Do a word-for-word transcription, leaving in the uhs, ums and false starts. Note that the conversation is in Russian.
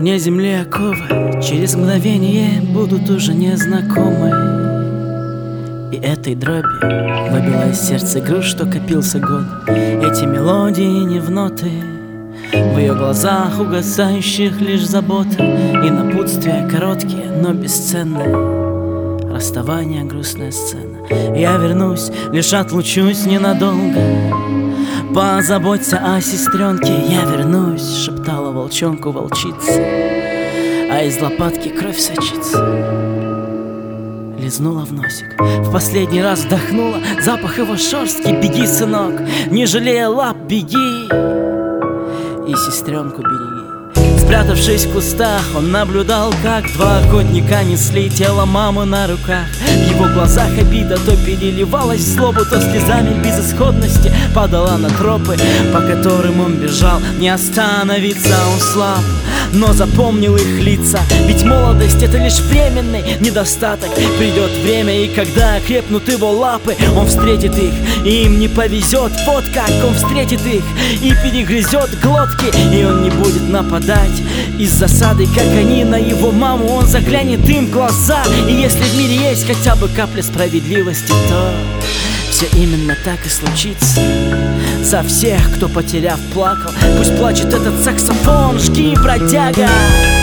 огне земли оковы через мгновение будут уже незнакомы. И этой дроби выбило из сердца груз, что копился год. Эти мелодии не в ноты, в ее глазах угасающих лишь забота и напутствия короткие, но бесценные. Расставание, грустная сцена. Я вернусь, лишь отлучусь ненадолго. Позаботься о сестренке, я вернусь, шептала волчонку волчица, а из лопатки кровь сочится. Лизнула в носик, в последний раз вдохнула запах его шерстки. Беги, сынок, не жалея лап, беги и сестренку береги. Спрятавшись в кустах, он наблюдал, как два охотника несли тело мамы на руках. В его глазах обида то переливалась в злобу, то слезами безысходности падала на тропы, по которым он бежал. Не остановиться он слаб, но запомнил их лица. Ведь молодость — это лишь временный недостаток. Придет время, и когда окрепнут его лапы, он встретит их, и им не повезет. Вот как он встретит их и перегрызет глотки. И он не будет нападать из засады, как они на его маму. Он заглянет им в глаза, и если в мире есть хотя бы капля справедливости, то все именно так и случится. За всех, кто, потеряв, плакал, пусть плачет этот саксофон, жги, бродяга.